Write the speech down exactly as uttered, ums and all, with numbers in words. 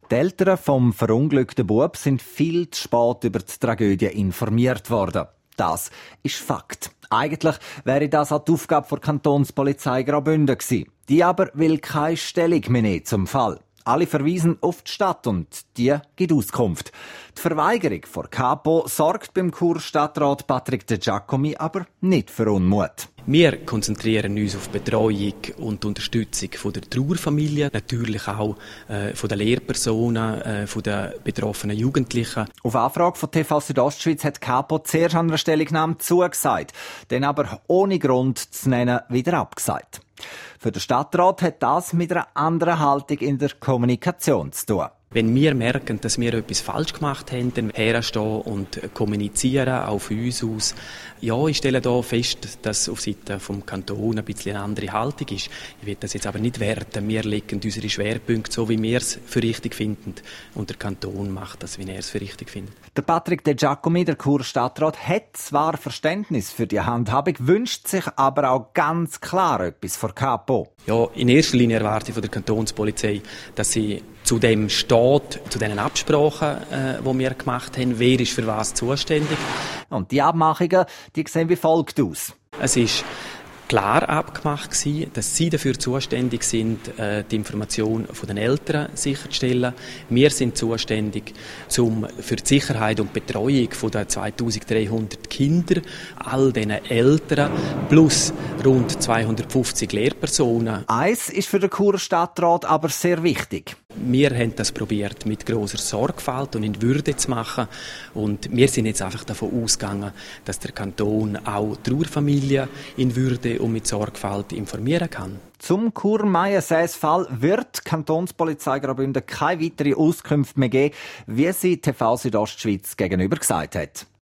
Die Eltern vom verunglückten Bub sind viel zu spät über die Tragödie informiert worden. Das ist Fakt. Eigentlich wäre das auch die Aufgabe der Kantonspolizei Graubünden gewesen. Die aber will keine Stellung mehr nehmen zum Fall. Alle verweisen auf die Stadt und die gibt Auskunft. Die Verweigerung vor Kapo sorgt beim Chur-Stadtrat Patrick De Giacomi aber nicht für Unmut. Wir konzentrieren uns auf die Betreuung und die Unterstützung von der Trauerfamilie, natürlich auch äh, von den Lehrpersonen, äh, von den betroffenen Jugendlichen. Auf Anfrage von T V Südostschweiz hat Kapo zuerst an einer Stellungnahme zugesagt, dann aber ohne Grund zu nennen wieder abgesagt. Für den Stadtrat hat das mit einer anderen Haltung in der Kommunikation zu tun. Wenn wir merken, dass wir etwas falsch gemacht haben, dann herstehen und kommunizieren, auch von uns aus. Ja, ich stelle da fest, dass auf Seite vom Kanton ein bisschen eine andere Haltung ist. Ich will das jetzt aber nicht werten. Wir legen unsere Schwerpunkte so, wie wir es für richtig finden. Und der Kanton macht das, wie er es für richtig findet. Der Patrick De Giacomi, der Chur-Stadtrat, hat zwar Verständnis für die Handhabung, wünscht sich aber auch ganz klar etwas von Kapo. Ja, in erster Linie erwarte ich von der Kantonspolizei, dass sie zu dem steht, zu den Absprachen, äh, die wir gemacht haben, wer ist für was zuständig. Und die Abmachungen, die sehen wie folgt aus. Es ist klar abgemacht gewesen, dass sie dafür zuständig sind, äh, die Information von den Eltern sicherzustellen. Wir sind zuständig zum, für die Sicherheit und Betreuung von den zweitausenddreihundert Kinder, all diesen Eltern, plus rund zweihundertfünfzig Lehrpersonen. Eins ist für den Churer Stadtrat aber sehr wichtig. Wir haben das probiert, mit grosser Sorgfalt und in Würde zu machen. Und wir sind jetzt einfach davon ausgegangen, dass der Kanton auch Trauerfamilien in Würde und mit Sorgfalt informieren kann. Zum Chur-Meyer-Säß-Fall wird die Kantonspolizei Graubünden keine weitere Auskünfte mehr geben, wie sie T V Südostschweiz gegenüber gesagt hat.